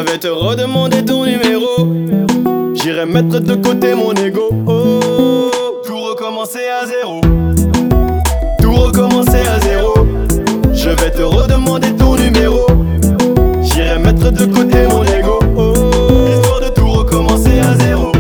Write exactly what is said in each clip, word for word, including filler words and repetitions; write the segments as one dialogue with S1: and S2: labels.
S1: vais te redemander ton numéro. J'irai mettre de côté mon ego. Oh, tout recommencer à zéro. Tout recommencer à zéro. Je vais te redemander ton numéro. J'irai mettre de côté mon ego. Oh, histoire de tout recommencer à zéro.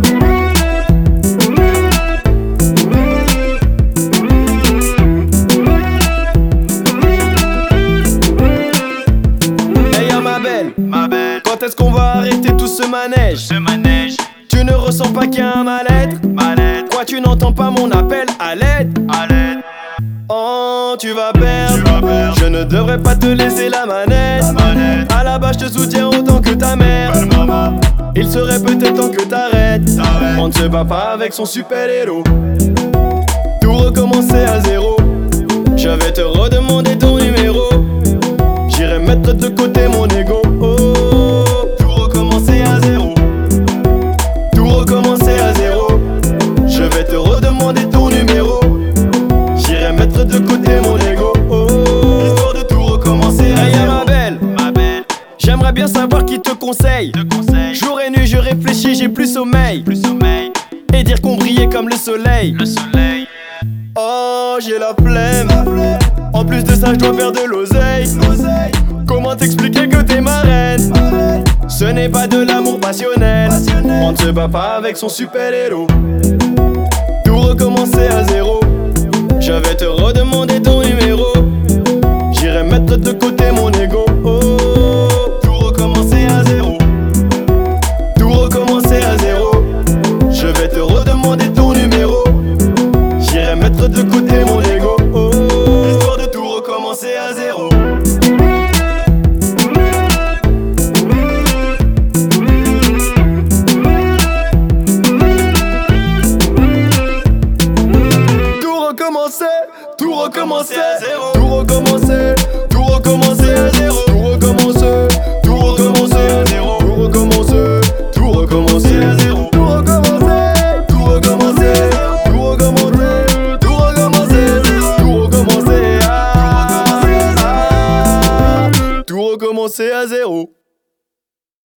S1: Hey ma belle,
S2: Ma belle,
S1: quand est-ce qu'on va arrêter tout ce manège?
S2: ce manège,
S1: Tu ne ressens pas qu'il y a un mal-être?
S2: ma lettre,
S1: Quoi, tu n'entends pas mon appel à l'aide?
S2: à l'aide,
S1: Oh, tu vas perdre.
S2: tu vas perdre.
S1: Je ne devrais pas te laisser la manette.
S2: La manette,
S1: À la base, je te soutiens autant que ta mère.
S2: belle maman,
S1: Il serait peut-être temps que t'arrêtes.
S2: t'arrêtes.
S1: On ne se bat pas avec son super-héros. Tout recommencer à zéro. Je vais te redemander ton numéro. J'irai mettre de côté mon ego. Oh, tout recommencer à zéro. Tout recommencer à zéro. Je vais te redemander ton numéro. J'irai mettre de côté mon ego. Oh, histoire de tout recommencer à zéro. Ma belle,
S2: Ma belle,
S1: j'aimerais bien savoir qui te conseille.
S2: te conseille,
S1: Jour et nuit, je réfléchis, j'ai plus sommeil.
S2: plus sommeil,
S1: Et dire qu'on brillait comme le soleil.
S2: le soleil,
S1: Oh, j'ai la flemme. En plus de ça, je dois faire de l'oseille. Comment t'expliquer que t'es ma reine? Ce n'est pas de l'amour passionnel. On ne se bat pas avec son super-héros. Tout recommencer à zéro. Je vais te redemander ton numéro. J'irai mettre de côté mon ego. Oh, tout recommencer à zéro. Tout recommencer à zéro. Je vais te redemander ton numéro. J'irai mettre de côté mon ego. Oh, histoire de tout recommencer à zéro. Tout recommencer, tout recommencer à zéro. Tout recommencer, tout recommencer à zéro. Tout recommencer,